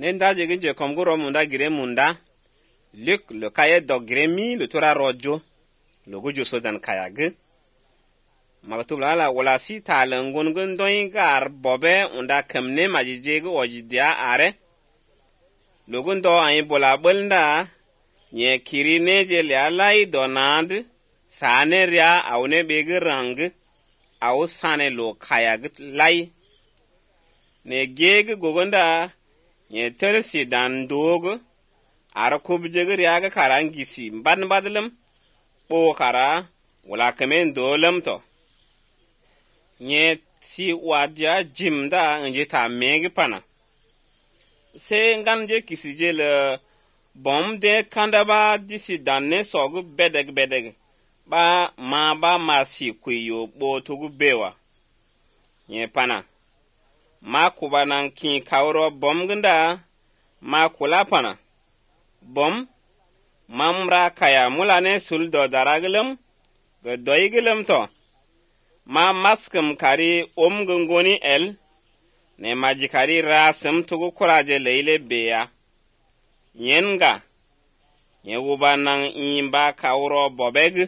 Nenda je komguro munda gire munda. Luk le kaye do gire mi le tora rojo. Logo jo sodan kayag. Maktubla la wala si talangun gundoin gar bobe unda kamne majijege ojidia are. Logun do ayin bola bulnda nye kiri neje le alai donand sane ria awne bege rang aw sane lo kayag lai. Ne gege gogunda nye tersi dan dog ara kubjege riaga karangisi mbad mbadlem po kara wala kamen dolem to. Nye si wadja jimda nje ta mege pana. Se nganje kisije le bom de kandaba disi danne sogu bedeg. Ba masi kuyo bo tugu bewa. Nye pana. Ma kuba nan kin kauro bom ganda ma kula pana. Bom mamra kaya mulane suldo daraglem ga doiglem to. Ma maskem kari gungoni el ne majikari rasem tugu kuraje leile beya. Yenga nye wuba nang imba kauro bobeg.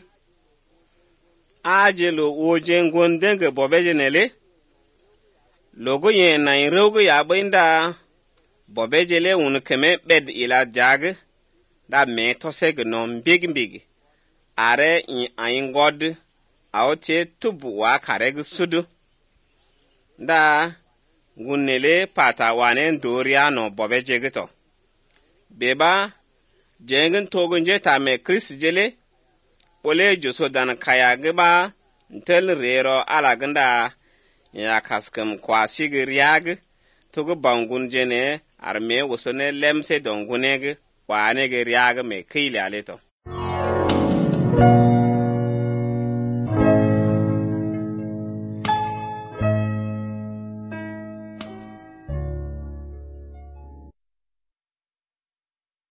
Aje lo oje ngondenge bobeje nele. Logo ye na irogo ya binda bobeje le unkeme bed ila jag da me toseg non big. Are in ayin god aote tubu wa kareg sudu. Da gunnele pata wanen doriano bobeje gito. Beba jengen togunje ta me Chris jele ole joso dan kaya geba ntel rero alaganda ya kaskem kwa sigiriag togu bangun jene arme wosone lemse dongunege wane ge riag me kile aleto.